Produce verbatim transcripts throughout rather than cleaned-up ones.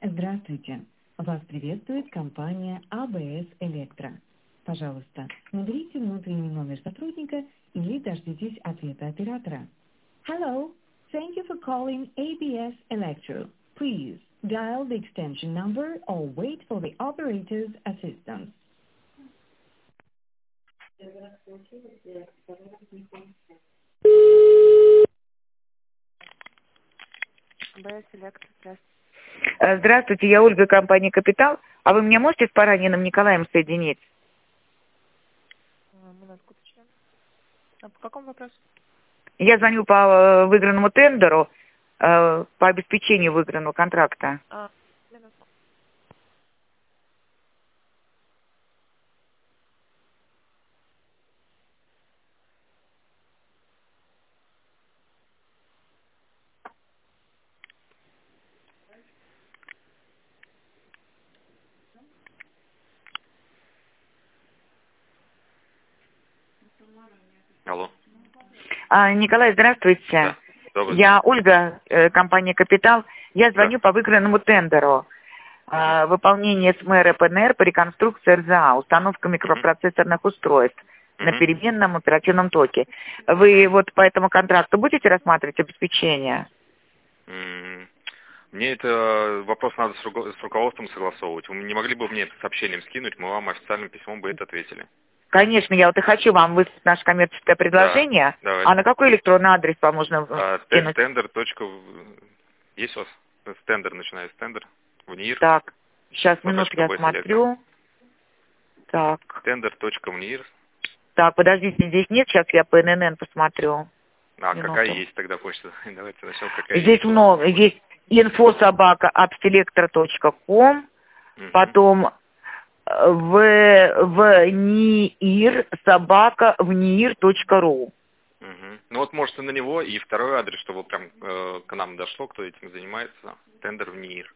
Здравствуйте. Вас приветствует компания а бэ эс Электро. Пожалуйста, наберите внутренний номер сотрудника или дождитесь ответа оператора. Hello. Thank you for calling а бэ эс Electro. Please dial the extension number or wait for the operator's assistance. а бэ эс Электро, здравствуйте. Э, Здравствуйте, я Ольга, компания «Капитал». А вы меня можете с Параниным Николаем соединить? А, Минутку, почему? А по какому вопросу? Я звоню по э, выигранному тендеру, э, по обеспечению выигранного контракта. А, минутку. Алло. А, Николай, здравствуйте. Да. Добрый Я Ольга, э, компания «Капитал». Я звоню по выигранному тендеру. Э, выполнение эс эм эр и пэ эн эр по реконструкции эр зэ а, установка микропроцессорных устройств на Мгм. переменном оперативном токе. Вы вот по этому контракту будете рассматривать обеспечение? М, Мне это вопрос надо с, руко- с руководством согласовывать. Вы не могли бы мне это сообщением скинуть, мы вам официальным письмом бы это ответили. Конечно, я вот и хочу вам выслать наше коммерческое предложение. Да, давайте. А на какой электронный адрес вам можно А, те- скинуть? Тендер. точка в- Есть у вас? С Тендер, начиная с тендер. В НИИР. Так, сейчас, Вот минутку, точка я б смотрю. Так, Тендер. точка в НИИР. так, подождите, здесь нет, сейчас я по эн эн эн посмотрю. А Минуту. какая есть тогда почта? Давайте начнем, какая Здесь есть у вас. много, есть инфо собака апселектро точка ком, Мгм. потом э, в, в ниир собака в ниир точка ру. Мгм. Ну вот можете на него и второй адрес, чтобы прям э, к нам дошло, кто этим занимается. Тендер в НИИР.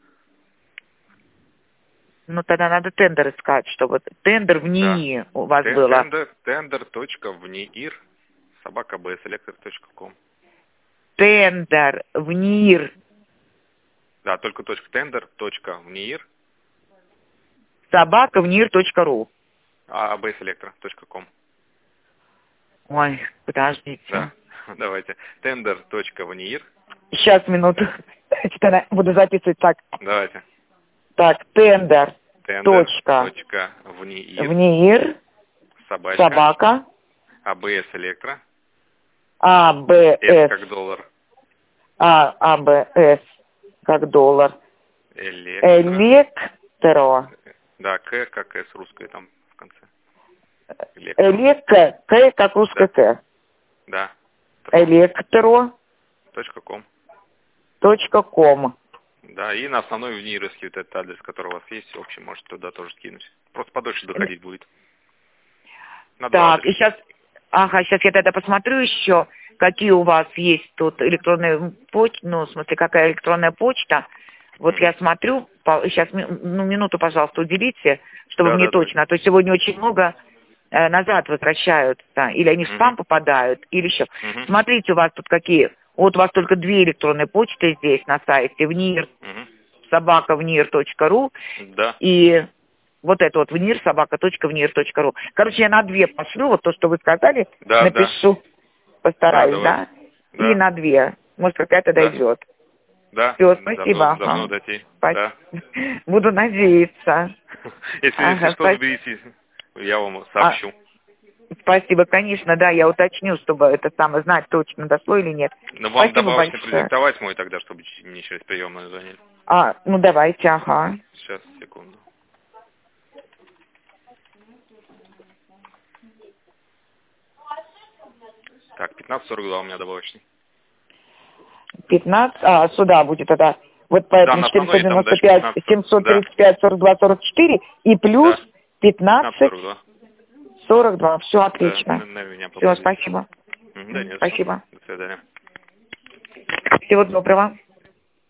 Ну, тогда надо тендер искать, чтобы тендер в НИИ у вас Тен- было. Тендер, тендер точка в НИИР собака бэ эс электро точка ком. Тендер в ниир Да, только точка тендер точка в НИИР собака в ниир точка ру. а бэ эс электро точка ком. Ой, подождите. Да, давайте. Тендер точка в НИИР. Сейчас, минуту. Что-то буду записывать так. Давайте. Так, тендер, Тендер точка, точка в НИИР в ниир, собачка собака, а бэ эс электро. а бэ С эс, как доллар. а, а бэ эс, как доллар, Электро. электро, Да, К как С русская там в конце. Электро. электро, К, как русская К, Да. электро Точка ком. точка ком. Да, и на основной НИИРовский вот этот адрес, который у вас есть, в общем, можете туда тоже скинуть. Просто подольше доходить будет. На два Так, адреса. и сейчас, ага, сейчас я тогда посмотрю еще, какие у вас есть тут электронные почты, ну, в смысле, какая электронная почта. Вот я смотрю, сейчас, ну, минуту, пожалуйста, уделите, чтобы Да, мне да, да. точно, а то сегодня очень много э, назад возвращаются, или они в Мгм. спам попадают, или еще. Мгм. Смотрите, у вас тут какие, вот у вас только две электронные почты здесь на сайте, в ниир, Мгм. собака в ниир точка ру, Да. и вот это вот в ниир собака точка в ниир точка ру. Короче, я на две пошлю, вот то, что вы сказали, Да, напишу, да. постараюсь, Да, да? давайте. И на две. Может, какая-то Да. дойдет. Да. Все, Должно, спасибо. должно Ага. дойти. Спа- Да. Буду надеяться. Если, если Ага, что, спа- заберите, я вам а, сообщу. спасибо, конечно, да, я уточню, чтобы это самое знать, точно дошло или нет. Но вам Спасибо добавочно большое. продиктовать мой тогда, чтобы ч- не через приемную звонили. А, ну давайте, ага. Сейчас, секунду. Так, пятнадцать сорок два у меня добавочный. пятнадцать, а, сюда будет тогда. Вот Да, поэтому на четыреста основной, там девяносто дальше пять, пятнадцать. семьсот Да, тридцать пять, сорок два, сорок четыре и плюс да. пятнадцать пятнадцать, сорок два. сорок два. Все Да, отлично. на, на меня Все, попадет. спасибо. Мгм, Да, М, нет, что. Спасибо. До свидания. Всего доброго.